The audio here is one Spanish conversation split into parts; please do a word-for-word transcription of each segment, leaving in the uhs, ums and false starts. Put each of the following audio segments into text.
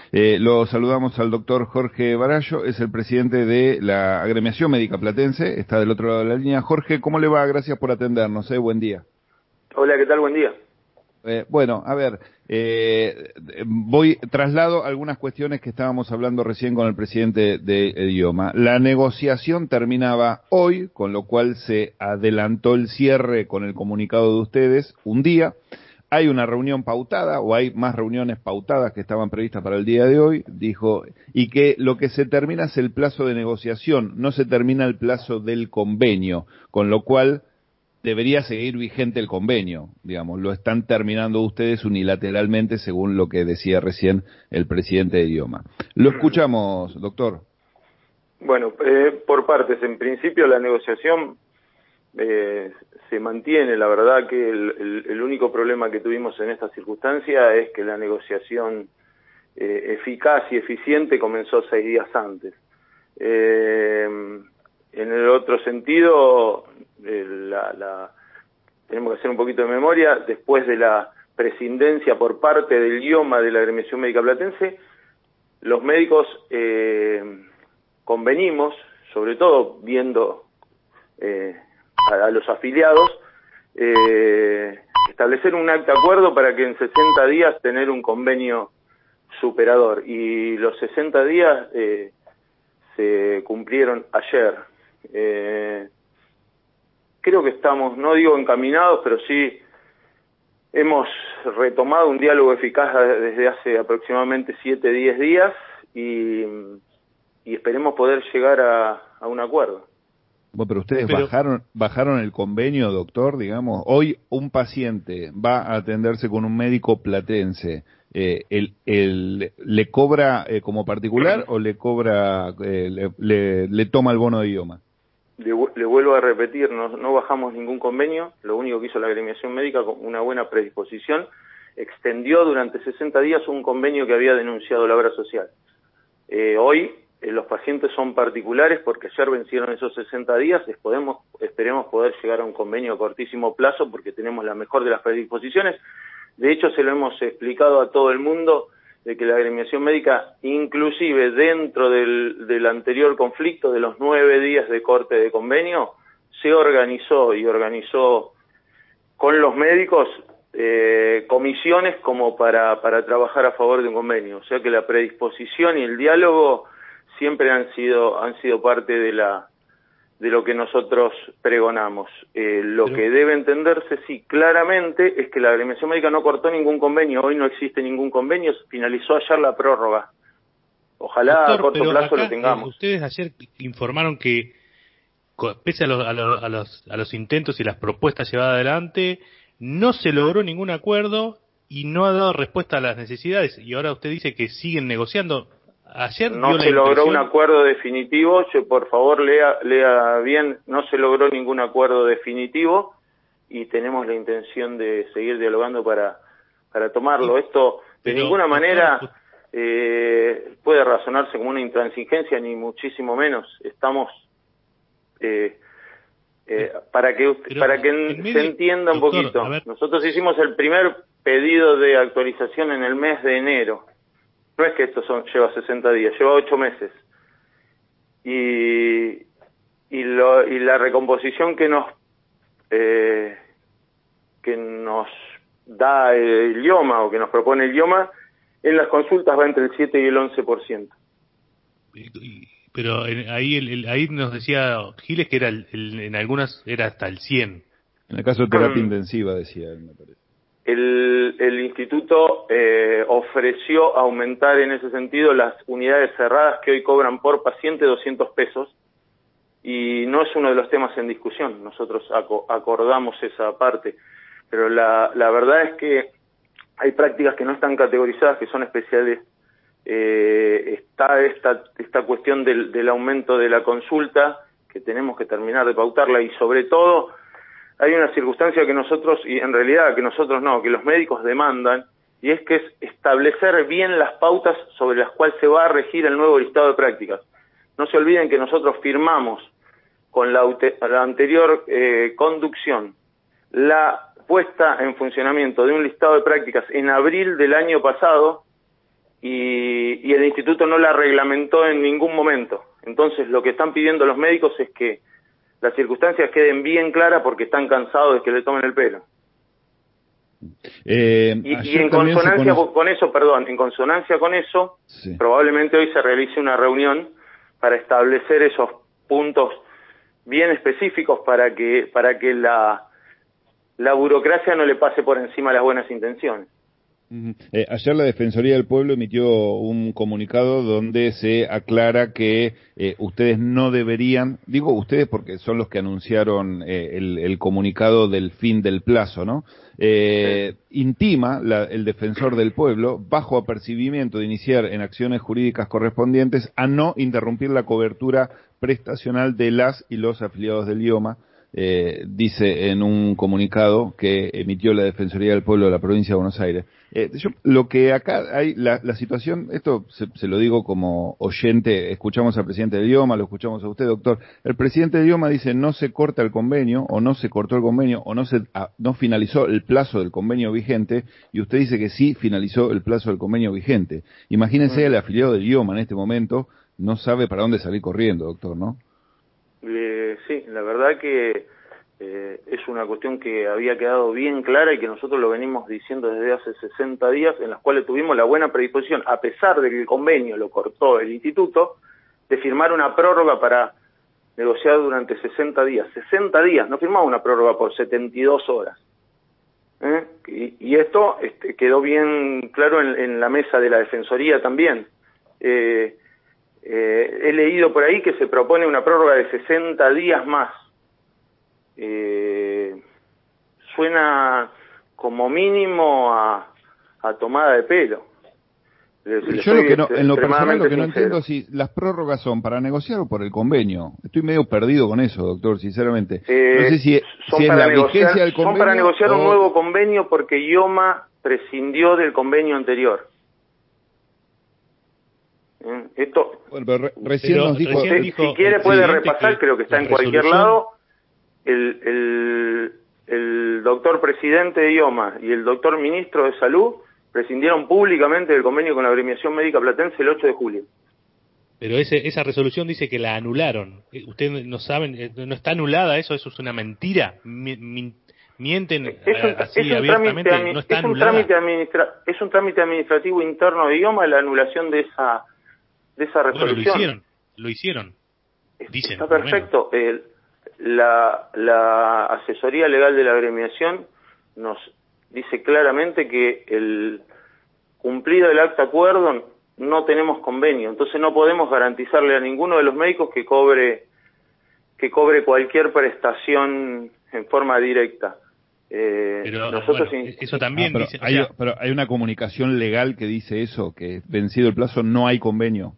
Eh, lo saludamos al doctor Jorge Barallo, es el presidente de la Agremiación Médica Platense, está del otro lado de la línea. Jorge, ¿cómo le va? Gracias por atendernos, eh. Buen día. Hola, ¿qué tal? Buen día. Eh, bueno, a ver, eh, voy, traslado algunas cuestiones que estábamos hablando recién con el presidente de Idioma. La negociación terminaba hoy, con lo cual se adelantó el cierre con el comunicado de ustedes un día. Hay una reunión pautada, o hay más reuniones pautadas que estaban previstas para el día de hoy, dijo, y que lo que se termina es el plazo de negociación, no se termina el plazo del convenio, con lo cual debería seguir vigente el convenio, digamos, lo están terminando ustedes unilateralmente según lo que decía recién el presidente de Idioma. Lo escuchamos, doctor. Bueno, eh, por partes, en principio la negociación eh, se mantiene. La verdad que el, el, el único problema que tuvimos en esta circunstancia es que la negociación eh, eficaz y eficiente comenzó seis días antes. Eh, en el otro sentido, eh, la, la, tenemos que hacer un poquito de memoria, después de la prescindencia por parte del Idioma de la Agremiación Médica Platense, los médicos eh, convenimos, sobre todo viendo eh, a, a los afiliados, eh, establecer un acta de acuerdo para que en sesenta días tener un convenio superador. Y los sesenta días eh, se cumplieron ayer. Eh, creo que estamos, no digo encaminados, pero sí hemos retomado un diálogo eficaz desde hace aproximadamente siete, diez días y, y esperemos poder llegar a, a un acuerdo. Bueno, pero ustedes Pero, bajaron bajaron el convenio, doctor, digamos. Hoy un paciente va a atenderse con un médico platense. Eh, el, el, ¿Le cobra eh, como particular o le cobra, eh, le, le, le toma el bono de Idioma? Le, le vuelvo a repetir, no, no bajamos ningún convenio, lo único que hizo la Agremiación Médica con una buena predisposición, extendió durante sesenta días un convenio que había denunciado la obra social. Eh, hoy eh, los pacientes son particulares porque ayer vencieron esos sesenta días, podemos, esperemos poder llegar a un convenio a cortísimo plazo porque tenemos la mejor de las predisposiciones. De hecho, se lo hemos explicado a todo el mundo de que la Agremiación Médica, inclusive dentro del, del anterior conflicto, de los nueve días de corte de convenio, se organizó y organizó con los médicos eh, comisiones como para, para trabajar a favor de un convenio. O sea que la predisposición y el diálogo siempre han sido, han sido parte de la de lo que nosotros pregonamos. Eh, lo pero, que debe entenderse, sí, claramente, es que la Agremiación Médica no cortó ningún convenio, hoy no existe ningún convenio, finalizó ayer la prórroga. Ojalá doctor, a corto pero plazo acá, lo tengamos. Eh, ustedes ayer informaron que, pese a los, a, los, a, los, a los intentos y las propuestas llevadas adelante, no se logró ningún acuerdo y no ha dado respuesta a las necesidades. Y ahora usted dice que siguen negociando. Ayer No dio la se logró un impresión... acuerdo definitivo, yo, por favor lea, lea bien, no se logró ningún acuerdo definitivo y tenemos la intención de seguir dialogando para, para tomarlo. Sí, Esto de pero, ninguna doctor, manera eh, puede razonarse como una intransigencia, ni muchísimo menos. Estamos, eh, eh, para que usted, pero para que en se medio, entienda un doctor, a poquito, ver, nosotros hicimos el primer pedido de actualización en el mes de enero. No es que esto son, lleva sesenta días, lleva ocho meses. Y, y, lo, y la recomposición que nos eh, que nos da el Idioma o que nos propone el Idioma, en las consultas va entre el siete y el once por ciento. Pero en, ahí el, el, ahí nos decía Giles que era el, el, en algunas era hasta el cien. En el caso de terapia intensiva, decía él, me parece. El, el instituto eh, ofreció aumentar en ese sentido las unidades cerradas que hoy cobran por paciente doscientos pesos y no es uno de los temas en discusión, nosotros aco acordamos esa parte, pero la, la verdad es que hay prácticas que no están categorizadas, que son especiales. Eh, está esta, esta cuestión del, del aumento de la consulta, que tenemos que terminar de pautarla y sobre todo hay una circunstancia que nosotros, y en realidad que nosotros no, que los médicos demandan, y es que es establecer bien las pautas sobre las cuales se va a regir el nuevo listado de prácticas. No se olviden que nosotros firmamos con la, la anterior eh, conducción la puesta en funcionamiento de un listado de prácticas en abril del año pasado, y, y el instituto no la reglamentó en ningún momento. Entonces lo que están pidiendo los médicos es que las circunstancias queden bien claras porque están cansados de que le tomen el pelo. Eh, y, y en consonancia conoce... con eso, perdón, en consonancia con eso, sí. probablemente hoy se realice una reunión para establecer esos puntos bien específicos para que para que la la burocracia no le pase por encima las buenas intenciones. Uh-huh. Eh, ayer la Defensoría del Pueblo emitió un comunicado donde se aclara que eh, ustedes no deberían, digo ustedes porque son los que anunciaron eh, el, el comunicado del fin del plazo, ¿no? Eh, sí. Intima la, el Defensor del Pueblo, bajo apercibimiento de iniciar en acciones jurídicas correspondientes, a no interrumpir la cobertura prestacional de las y los afiliados del I O M A. Eh, dice en un comunicado que emitió la Defensoría del Pueblo de la Provincia de Buenos Aires. Eh, yo, lo que acá hay, la, la situación, esto se, se lo digo como oyente, escuchamos al presidente del I O M A, lo escuchamos a usted, doctor. El presidente del I O M A dice no se corta el convenio, o no se cortó el convenio, o no se a, no finalizó el plazo del convenio vigente, y usted dice que sí finalizó el plazo del convenio vigente. Imagínense, mm. el afiliado del I O M A en este momento no sabe para dónde salir corriendo, doctor, ¿no? Eh, sí, la verdad que eh, es una cuestión que había quedado bien clara y que nosotros lo venimos diciendo desde hace sesenta días, en las cuales tuvimos la buena predisposición, a pesar de que el convenio lo cortó el instituto, de firmar una prórroga para negociar durante sesenta días. sesenta días, no firmamos una prórroga por setenta y dos horas. ¿Eh? Y, y esto este, quedó bien claro en, en la mesa de la Defensoría también. Eh, Eh, he leído por ahí que se propone una prórroga de sesenta días más. Eh, suena como mínimo a, a tomada de pelo. Les, les Yo lo que no, en lo personal lo que no entiendo es si las prórrogas son para negociar o por el convenio. Estoy medio perdido con eso, doctor, sinceramente. Eh, no sé si, son si es para la negociar, vigencia del convenio. Son para negociar o... un nuevo convenio porque I O M A prescindió del convenio anterior. Esto, bueno, pero re recién pero nos dijo, usted, dijo si quiere puede repasar, que creo que está en cualquier lado, el, el, el doctor presidente de I O M A y el doctor ministro de Salud prescindieron públicamente del convenio con la agremiación médica platense el ocho de julio. Pero ese, esa resolución dice que la anularon. Ustedes no saben, no está anulada eso, eso es una mentira. Mi, mi, mienten es un, así es un abiertamente, trámite, no está es un anulada. Trámite administra, es un trámite administrativo interno de I O M A la anulación de esa de esa resolución. Bueno, lo hicieron, lo hicieron. Dicen, está perfecto. El, la, la asesoría legal de la agremiación nos dice claramente que el cumplido el acta acuerdo no tenemos convenio, entonces no podemos garantizarle a ninguno de los médicos que cobre que cobre cualquier prestación en forma directa. Eh, pero nosotros bueno, eso también ah, pero, dice, hay, o sea, pero hay una comunicación legal que dice eso, que vencido el plazo no hay convenio.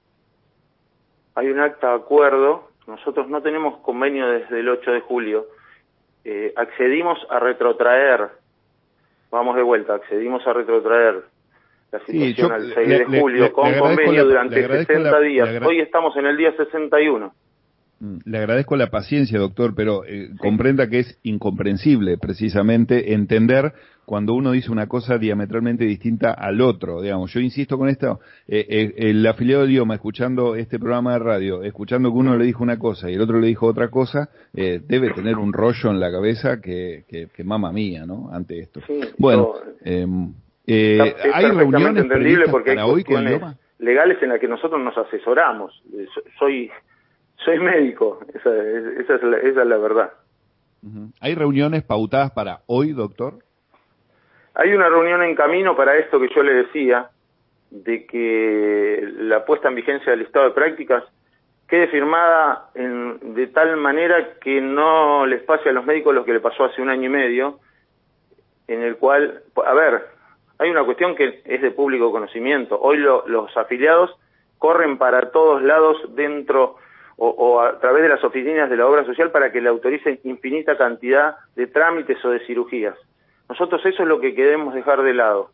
Hay un acta de acuerdo, nosotros no tenemos convenio desde el ocho de julio, eh, accedimos a retrotraer, vamos de vuelta, accedimos a retrotraer la situación sí, yo, al seis le, de julio le, con le convenio la, durante sesenta la, días, hoy estamos en el día sesenta y uno. Le agradezco la paciencia, doctor, pero eh, sí. comprenda que es incomprensible precisamente entender cuando uno dice una cosa diametralmente distinta al otro. Digamos, yo insisto con esto, eh, eh, el afiliado del I O M A, escuchando este programa de radio, escuchando que uno le dijo una cosa y el otro le dijo otra cosa, eh, debe tener un rollo en la cabeza que, que, que mamma mía, ¿no? Ante esto. Sí, bueno, eh, eh, es ¿hay reuniones entendible porque hay para hoy con cuestiones I O M A? Legales en las que nosotros nos asesoramos. Soy soy médico, esa, esa, es, la, esa es la verdad. Uh-huh. ¿Hay reuniones pautadas para hoy, doctor? Hay una reunión en camino para esto que yo le decía, de que la puesta en vigencia del listado de prácticas quede firmada en, de tal manera que no les pase a los médicos lo que le pasó hace un año y medio, en el cual, a ver, hay una cuestión que es de público conocimiento. Hoy lo, los afiliados corren para todos lados dentro o, o a través de las oficinas de la obra social para que le autoricen infinita cantidad de trámites o de cirugías. Nosotros eso es lo que queremos dejar de lado.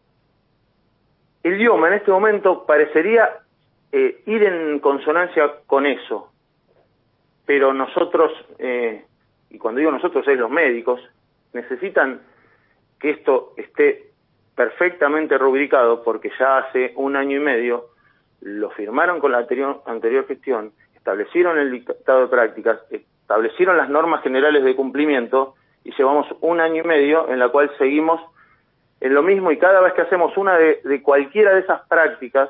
El I O M A en este momento parecería eh, ir en consonancia con eso, pero nosotros, eh, y cuando digo nosotros es los médicos, necesitan que esto esté perfectamente rubricado porque ya hace un año y medio lo firmaron con la anterior, anterior gestión, establecieron el dictado de prácticas, establecieron las normas generales de cumplimiento y llevamos un año y medio en la cual seguimos en lo mismo y cada vez que hacemos una de, de cualquiera de esas prácticas,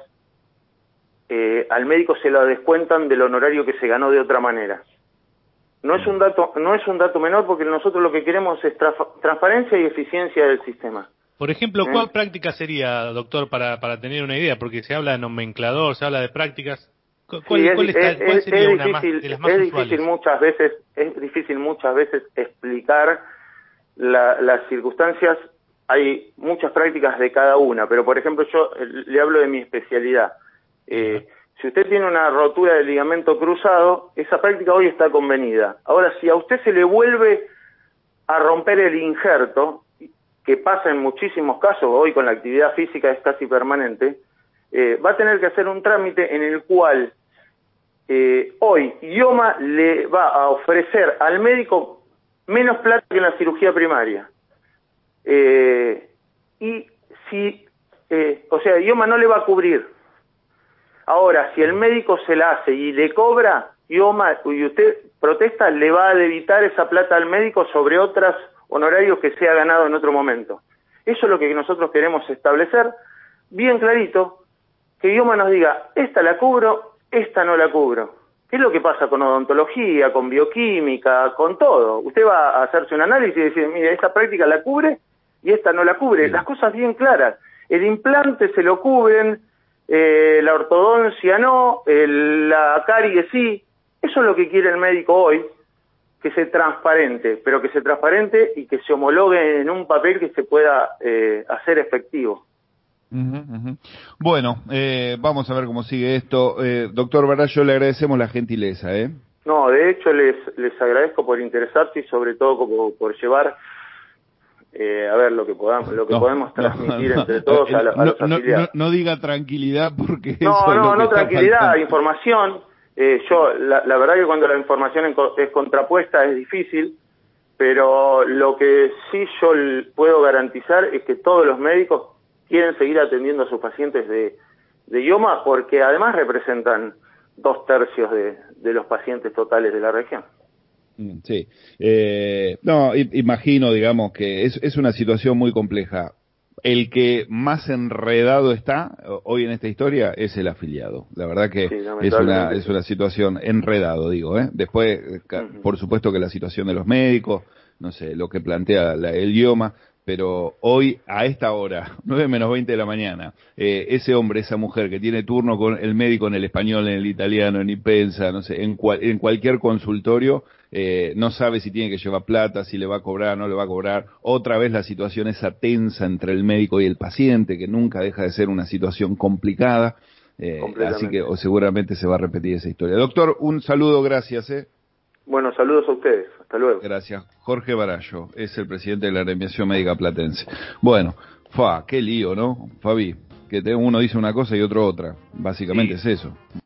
eh, al médico se lo descuentan del honorario que se ganó de otra manera. No es un dato, no es un dato menor porque nosotros lo que queremos es tra transparencia y eficiencia del sistema. Por ejemplo, ¿Eh? ¿cuál práctica sería, doctor, para, para tener una idea? Porque se habla de nomenclador, se habla de prácticas. ¿Cuál, Sí, es, cuál, está, es, cuál sería es una difícil, más, de las más es usuales? difícil muchas veces, es difícil muchas veces explicar la, las circunstancias. Hay muchas prácticas de cada una, pero por ejemplo yo le hablo de mi especialidad. Eh, si usted tiene una rotura del ligamento cruzado, esa práctica hoy está convenida. Ahora, si a usted se le vuelve a romper el injerto, que pasa en muchísimos casos, hoy con la actividad física es casi permanente, eh, va a tener que hacer un trámite en el cual eh, hoy IOMA le va a ofrecer al médico menos plata que en la cirugía primaria. Eh, y si, eh, o sea, IOMA no le va a cubrir. Ahora, si el médico se la hace y le cobra, IOMA, y usted protesta, le va a debitar esa plata al médico sobre otros honorarios que se ha ganado en otro momento. Eso es lo que nosotros queremos establecer, bien clarito, que IOMA nos diga, esta la cubro, esta no la cubro. ¿Qué es lo que pasa con odontología, con bioquímica, con todo? Usted va a hacerse un análisis y decir, mire, esta práctica la cubre y esta no la cubre. Las cosas bien claras. El implante se lo cubren, eh, la ortodoncia no, el, la carie sí. Eso es lo que quiere el médico hoy, que sea transparente, pero que sea transparente y que se homologue en un papel que se pueda eh, hacer efectivo. Uh-huh, uh-huh. Bueno, eh, vamos a ver cómo sigue esto. Eh, doctor Barallo, le agradecemos la gentileza, ¿eh? No, de hecho les les agradezco por interesarse y sobre todo como por llevar eh, a ver lo que podamos lo que no, podemos no, transmitir no, entre todos a, la, a no, los no, afiliados. no, no diga tranquilidad porque No, eso es no, lo que no está tranquilidad, faltando. información. Eh, yo la, la verdad que cuando la información es contrapuesta es difícil, pero lo que sí yo puedo garantizar es que todos los médicos quieren seguir atendiendo a sus pacientes de, de IOMA porque además representan dos tercios de, de los pacientes totales de la región. Sí, eh, no, imagino, digamos, que es, es una situación muy compleja. El que más enredado está hoy en esta historia es el afiliado. La verdad que Sí, es una sí. es una situación enredado, digo, ¿eh? Después, uh-huh. por supuesto que la situación de los médicos, no sé, lo que plantea la, el IOMA, pero hoy, a esta hora, nueve menos veinte de la mañana, eh, ese hombre, esa mujer que tiene turno con el médico en el español, en el italiano, en IPENSA, no sé, en, cual, en cualquier consultorio, eh, no sabe si tiene que llevar plata, si le va a cobrar, no le va a cobrar. Otra vez la situación esa tensa entre el médico y el paciente, que nunca deja de ser una situación complicada. Eh, así que o seguramente se va a repetir esa historia. Doctor, un saludo, gracias. ¿eh? Bueno, saludos a ustedes. Hasta luego. Gracias. Jorge Barallo es el presidente de la Agremiación Médica Platense. Bueno, fa, qué lío, ¿no, Fabi? Que uno dice una cosa y otro otra. Básicamente sí. Es eso.